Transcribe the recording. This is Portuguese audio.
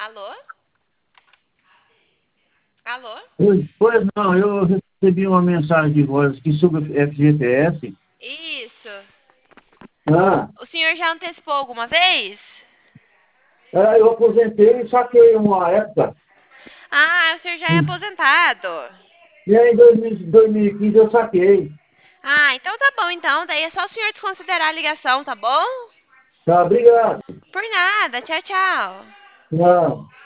Alô? Alô? Pois não, eu recebi uma mensagem de voz aqui sobre FGTS. Isso. Ah, O senhor já antecipou alguma vez? eu aposentei e saquei uma época. Ah, o senhor já é aposentado. E aí em 2015 eu saquei. Ah, então tá bom então. Daí é só o senhor desconsiderar a ligação, tá bom? Tá, obrigado. Por nada. Tchau, tchau. Não.